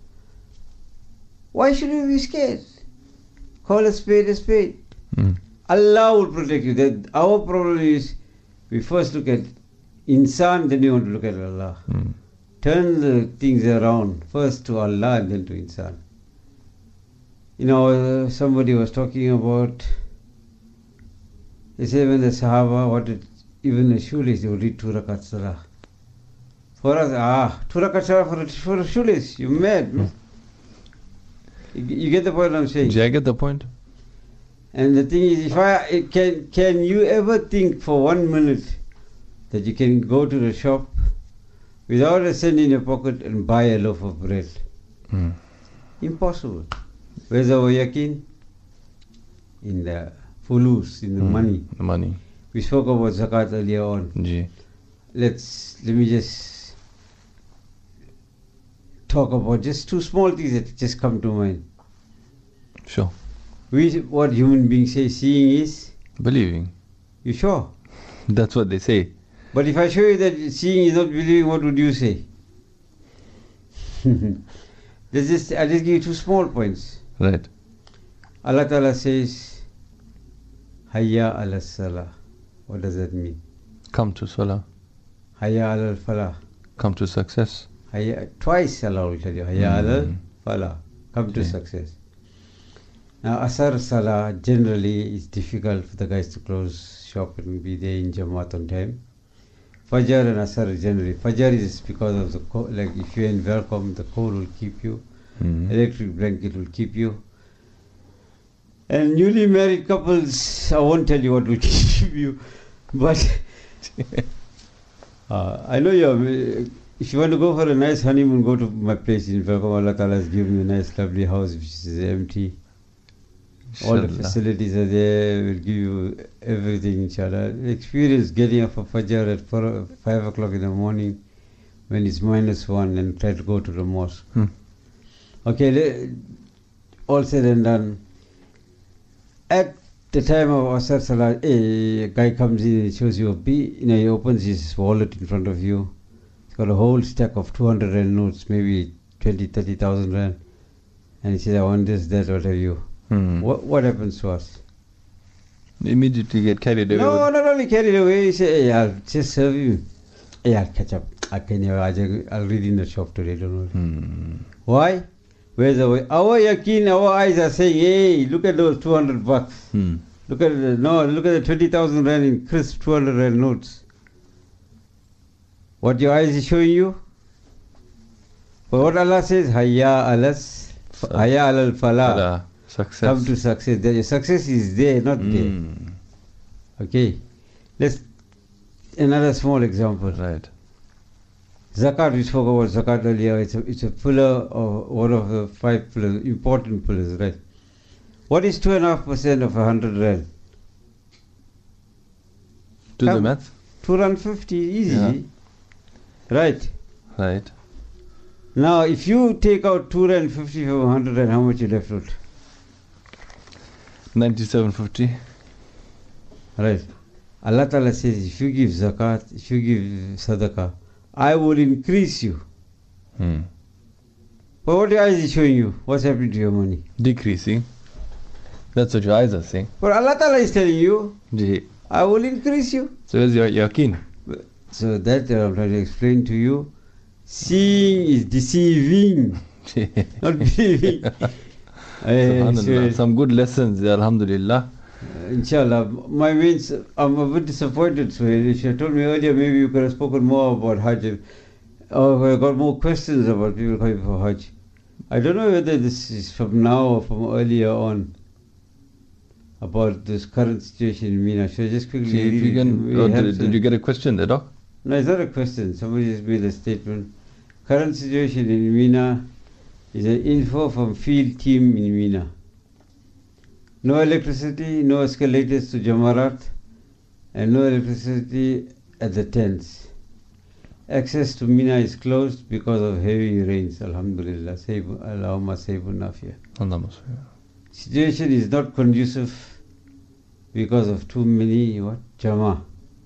Why should we be scared? Call a spade a spade. Hmm. Allah will protect you. That our problem is, we first look at insan, then we want to look at Allah. Hmm. Turn the things around, first to Allah and then to insan. You know, uh, somebody was talking about, they say when the Sahaba wanted, even the shoelace, they would read two rakat salah. For us, ah, two rakat salah for a, for a shoelace. You mad? Hmm. You, you get the point I'm saying? Do I get the point? And the thing is, if I can, can you ever think for one minute that you can go to the shop without a cent in your pocket and buy a loaf of bread? Mm. Impossible. Where's our yakin? In the fulus, in the mm. money. The money. We spoke about zakat earlier on. Ji. Let's, let me just talk about just two small things that just come to mind. Sure. We, what human beings say seeing is? Believing. You sure? That's what they say. But if I show you that seeing is not believing, what would you say? This is, I'll just give you two small points. Right. Allah Ta'ala says, Hayya ala salah. What does that mean? Come to salah. Hayya ala falah. Come to success. Hayya, twice Allah will tell you, Hayya Mm. ala falah. Come to Okay. success. Now, Asar Salah generally is difficult for the guys to close shop and be there in Jamaat on time. Fajr and Asar generally. Fajr is because of the cold, like if you're in welcome, the cold will keep you. Mm. Electric blanket will keep you. And newly married couples, I won't tell you what will keep you, but uh, I know you're. If you want to go for a nice honeymoon, go to my place in Welcome. Allah Ta'ala has given me a nice, lovely house which is empty. All the Inshallah. facilities are there, will give you everything, inshallah. Experience getting up for Fajr at four, five o'clock in the morning when it's minus one and try to go to the mosque. Hmm. Okay, le- all said and done. At the time of Asar Salah, a guy comes in and shows you a B, you know, he opens his wallet in front of you. He's got a whole stack of two hundred rand notes, maybe twenty, thirty thousand rand. And he says, I want this, that, what have you. Hmm. What, what happens to us? Immediately get carried away. No, with- not only carried away, you say, hey, I'll just serve you. Hey, I'll catch up. I can, I'll I'll read in the shop today, don't worry. Hmm. Why? Where's the way? Our yakin, our eyes are saying, hey, look at those two hundred bucks. Hmm. Look at the, no, look at the twenty thousand rand in crisp two hundred rand notes. What your eyes is showing you? But what Allah says, Hayya alas, Hayya alal falah. Salah. Success. Come to success. The success is there, not there. Hmm. Okay. Let's, another small example. Right. Zakat, we spoke about zakat earlier. It's a, it's a pillar of one of the five pillars, important pillars, right? What is two and a half percent of a hundred rand? Do the Come. math. Two rand fifty, easy. Right. Right. Now, if you take out two rand fifty from a hundred rand, how much you left out? Ninety-seven fifty. Right. Allah Ta'ala says, if you give zakat, if you give sadaqah, I will increase you. Hmm. But what your eyes is showing you? What's happening to your money? Decreasing. That's what your eyes are saying. But Allah Ta'ala is telling you, Ji. I will increase you. So where's your yaqeen? So that uh, I'm trying to explain to you. Seeing is deceiving, not believing. Subhanallah. Uh, Some good lessons, alhamdulillah. Inshallah. My means, I'm a bit disappointed, so if you told me earlier, maybe you could have spoken more about Hajj. Or I got more questions about people coming for Hajj. I don't know whether this is from now or from earlier on about this current situation in Mina. Should I just quickly See, if read you it? can, It oh, helps did, did us. you get a question there, Doc? No, it's not a question. Somebody just made a statement. Current situation in Mina is an info from field team in Mina. No electricity, no escalators to Jamarat, and no electricity at the tents. Access to Mina is closed because of heavy rains. Alhamdulillah. Sayyibu- Allahumma sayyibun nafiya. Allahumma Situation is not conducive because of too many what? Jama.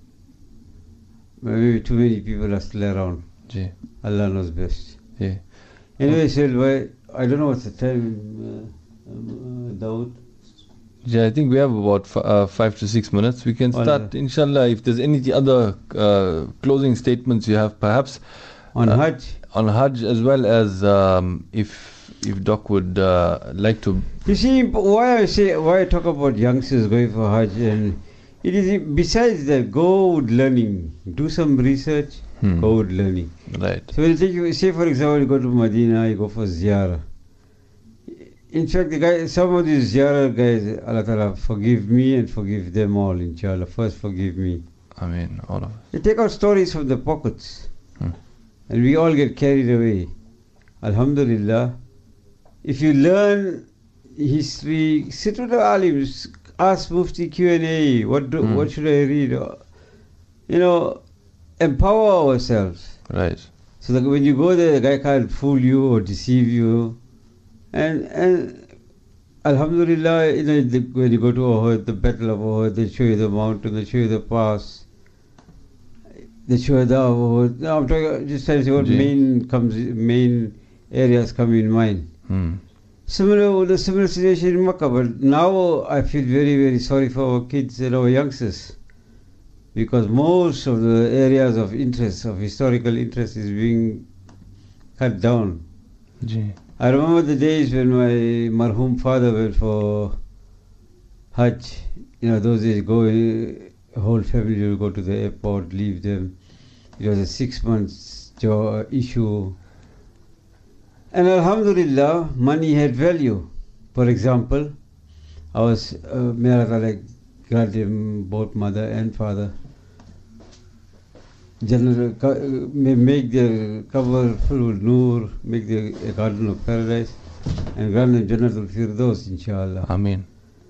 Maybe too many people are still around. Ji. Allah knows best. Yeah. Anyway, Shil, why- I don't know what's the time, uh, um, uh, Dawood. Yeah, I think we have about f- uh, five to six minutes. We can Well, start, inshallah, if there's any other uh, closing statements you have, perhaps. On Uh, Hajj. On Hajj, as well as um, if if Doc would uh, like to. You see, why I say, why I talk about youngsters going for Hajj, and It is besides that, go with learning, do some research, Hmm. go with learning. Right. So we'll take you, say for example, you go to Medina, you go for ziyarah. In fact, the guy, some of these ziyarah guys, Allah Ta'ala forgive me and forgive them all, inshallah. First forgive me. I mean, all of us. They take out stories from the pockets. Hmm. And we all get carried away. Alhamdulillah. If you learn history, sit with the alims, ask Mufti Q and A, what, do, Hmm. what should I read? You know, empower ourselves. Right. So that when you go there, the guy can't fool you or deceive you. And and Alhamdulillah, you know, the, when you go to Uhud, the battle of Uhud, they show you the mountain, they show you the pass, they show you the Uhud. Now I'm talking, just trying to say what Ji. main comes, main areas come in mind. Hmm. Similar, the similar situation in Makkah, but now I feel very, very sorry for our kids and our youngsters, because most of the areas of interest, of historical interest, is being cut down. Ji. I remember the days when my marhum father went for Hajj. You know, those days, go, a whole family will go to the airport, leave them. It was a six months jo- issue. And Alhamdulillah, money had value. For example, I was, uh, may Allah Ta'ala grant him both mother and father. General, uh, may make their cover full with Noor, make the a garden of paradise, and grant them Jannatul Firdaus, inshallah. Ameen.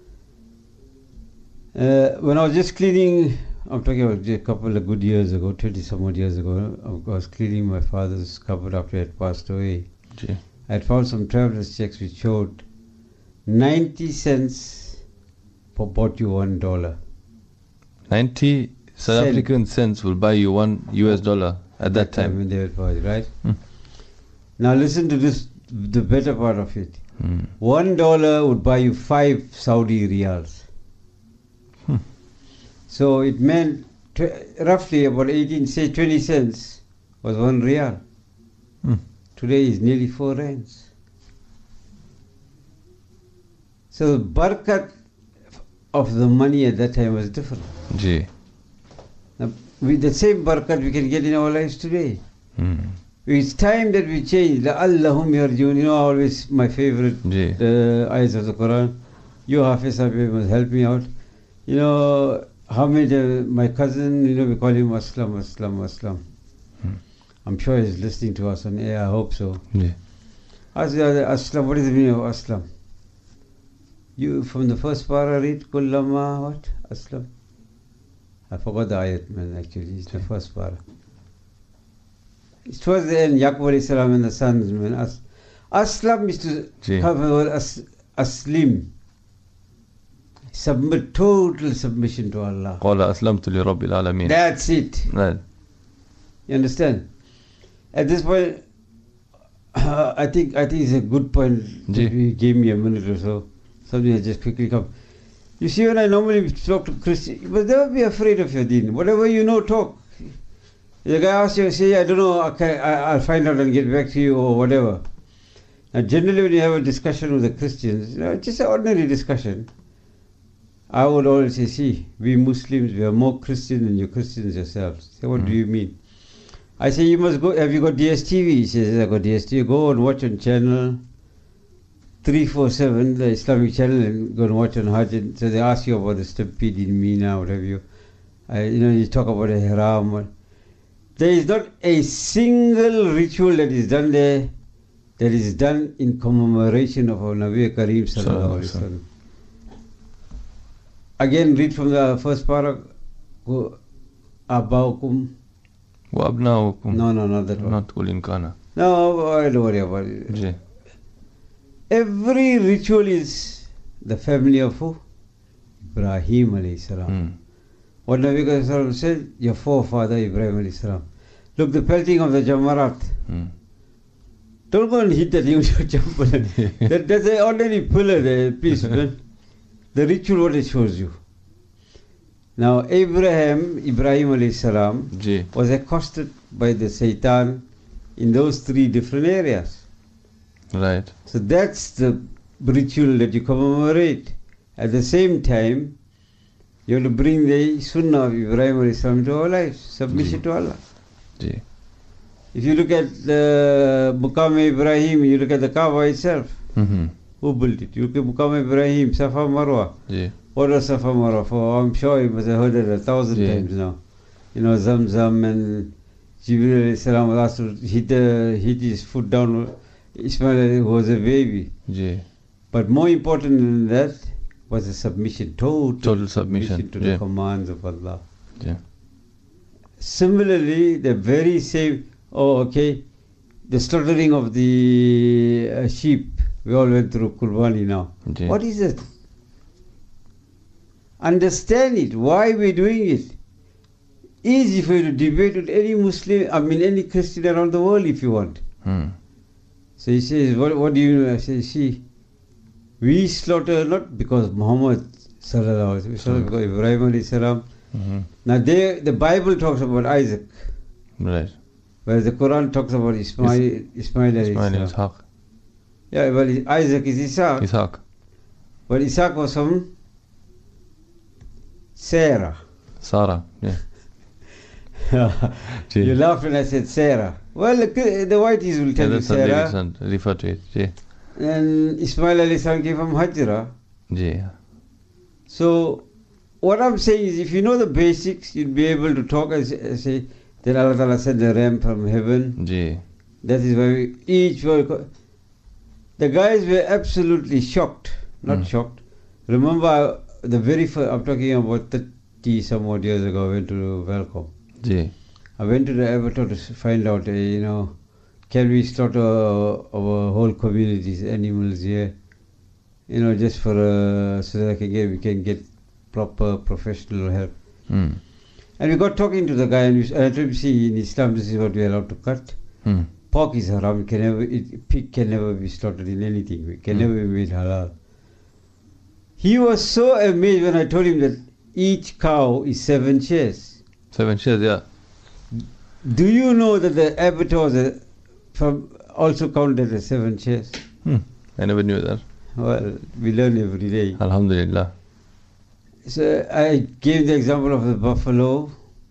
Uh, when I was just cleaning, I'm talking about a couple of good years ago, twenty some odd years ago, I was cleaning my father's cupboard after he had passed away. Ji. I had found some traveler's checks which showed ninety cents for bought you one dollar. ninety South Cent. African cents will buy you one U S dollar at that time. when they were bought, right? Hmm. Now listen to this, the better part of it. Hmm. One dollar would buy you five Saudi riyals. Hmm. So it meant tw- roughly about eighteen, say twenty cents was one riyal. Hmm. Today is nearly four rands. So the barakat of the money at that time was different. Ji. Now, with the same barakat we can get in our lives today. Hmm. It's time that we change. لَعَلَّهُمْ يَرْجُونَ. You know, always my favorite Ji. uh, ayahs of the Quran. You Hafiz Sahib must help me out. You know, Hamid, uh, my cousin, you know, we call him Aslam, Aslam, Aslam. Hmm. I'm sure he's listening to us on air, I hope so. Ji. I said, Aslam, what is the meaning of Aslam? You, from the first para, read Kullama, what? Aslam? I forgot the ayat, man, actually. It's the first para. It's towards the end, Yaqub alayhi salam and the sons, man. As, Aslam is to Ji. come from the word as, Aslim. Submit, total submission to Allah. قال أسلمت لرب العالمين. That's it. Right. You understand? At this point, uh, I think I think it's a good point Ji. that you gave me a minute or so. Something that just quickly come. You see, when I normally talk to Christians, but never be afraid of your deen. Whatever you know, talk. The guy asks you, say, I don't know, okay, I, I'll find out and get back to you or whatever. Now, generally, when you have a discussion with the Christians, you know, just an ordinary discussion, I would always say, see, we Muslims, we are more Christian than you Christians yourselves. Say, what Mm. do you mean? I say, you must go, have you got D S T V? He says, I got D S T V. Go and watch on channel three forty-seven, the Islamic channel, and go and watch on Hajj. And so they ask you about the stampede in Mina, what have you. I, you know, you talk about the haram. There is not a single ritual that is done there that is done in commemoration of our Nabi Kareem Sallallahu Alaihi Wasallam. Again, read from the first para. Abaukum. وأبناؤكم. No, no, not that one. Not قل إن كان. No, I don't worry about it. Ji. Every ritual is the family of who? Ibrahim alayhi salam. Hmm. What Nabi Sallallahu said, your forefather Ibrahim alayhi salam. Look, the pelting of the Jamarat. Hmm. Don't go and hit that thing with your jump. that, That's an ordinary pillar there, please, man. The ritual, what it shows you. Now, Abraham, Ibrahim alayhi salam, Ji. was accosted by the Satan in those three different areas. Right. So that's the ritual that you commemorate. At the same time, You have to bring the Sunnah of Ibrahim alayhi salam to our lives, submission Ji. to Allah. Ji. If you look at the Muqam Ibrahim, you look at the Kaaba itself. Mm-hmm. Who built it? You look at Muqam Ibrahim, Safa Marwa. Ji. What was Safa Marwa for? I'm sure you must have heard it a thousand Yeah. times now. You know, Zamzam and Jibreel alayhi salam was asked to hit, the, hit his foot down. Ismail was a baby. Ji. But more important than that was the submission, total, Total submission, to yeah. the commands of Allah. Ji. Similarly, the very same, oh, okay, the slaughtering of the uh, sheep, we all went through Qurbani now. Ji. What is it? Understand it, why we're doing it. Easy for you to debate with any Muslim, I mean any Christian around the world if you want. Hmm. So he says, what, what do you know? I say, see, we slaughter not because Muhammad sallallahu alaihi wasallam, we slaughter because Ibrahim alayhi salam. Mm-hmm. Now they, the Bible talks about Isaac, Right. whereas the Quran talks about Ismail, Ismail alayhi Ismail salam. is Ishaq. Yeah, well, Isaac is Isaac, Ishaq. but Isaac was from Sarah. Sarah. Yeah. Ji. You laughed when I said Sarah. Well, the, the whiteys will Yeah, tell you that's what they Sarah. listen- refer to it. Ji. And Ismail alayhi salam came from Hajra. Ji. So, what I'm saying is, if you know the basics, you'll be able to talk and say, say that Allah Ta'ala sent the ram from heaven. Ji. That is why we, each one. The guys were absolutely shocked. Not Mm. shocked. Remember, the very first, I'm talking about thirty some odd years ago, I went to Welcome. Ji. I went to the abattoir to find out, uh, you know, can we slaughter our, our whole communities, animals here, you know, just for, uh, so that I can get, we can get proper professional help. Hmm. And we got talking to the guy, and we, and I told him, see, in Islam, this is what we are allowed to cut. Hmm. Pork is haram, can never, it, pig can never be slaughtered in anything, it can Mm. never be made halal. He was so amazed when I told him that each cow is seven shares. Seven shares, yeah. Do you know that the abattoirs are from also counted as seven shares? Hmm. I never knew that. Well, we learn every day. Alhamdulillah. So I gave the example of the buffalo,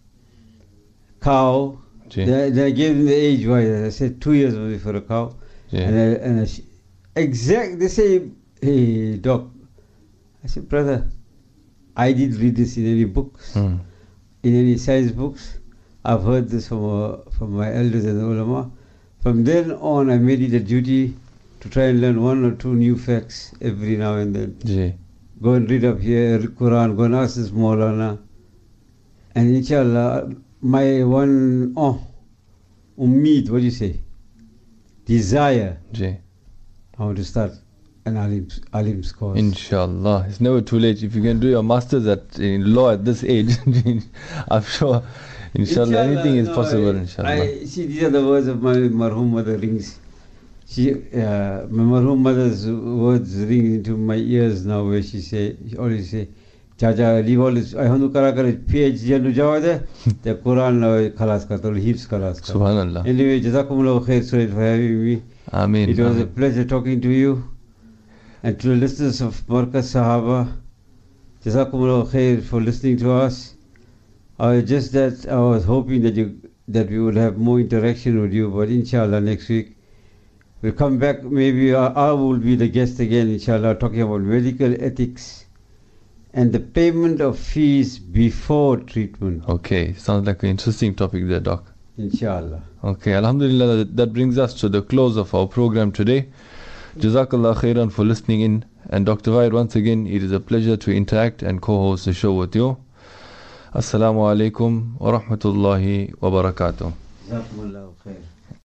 cow. Ji. Then I gave them the age wise. I said two years only for a cow. Ji. And, I, and I, sh- exact, they say, hey, doc. I said, brother, I didn't read this in any books, Hmm. in any science books. I've heard this from uh, from my elders and the ulama. From then on, I made it a duty to try and learn one or two new facts every now and then. Ji. Go and read up here, Quran, go and ask this Maulana. And inshallah, my one, oh, ummeed, what do you say? Desire, Ji. I want to start an alim, alim's course. Inshallah. It's never too late. If you can do your masters at in law at this age, I'm sure, inshallah, anything is no, possible, I, inshallah. I, see, these are the words of my marhum mother rings. She, uh, my marhum mother's words ring into my ears now, where she say, she always say, Chacha, leave all this, I want to kara kara PhD and jawad the Quran khalas karta, heaps khalas karta. Subhanallah. Anyway, jazakumullahu khair, Suhail, for having me. Ameen. It was a Ameen. pleasure talking to you. And to the listeners of Markaz Sahaba, jazakumullahu khair for listening to us. Uh, just that I was hoping that you that we would have more interaction with you, but inshallah next week we'll come back. Maybe I, I will be the guest again, inshallah, talking about medical ethics and the payment of fees before treatment, Okay, sounds like an interesting topic there, Doc. inshallah. Okay, Alhamdulillah, that, that brings us to the close of our program today. Jazakallah khairan for listening in. And Doctor Wahid, once again, it is a pleasure to interact and co-host the show with you. Assalamu alaikum wa rahmatullahi wa barakatuh. Jazakumullahu khair.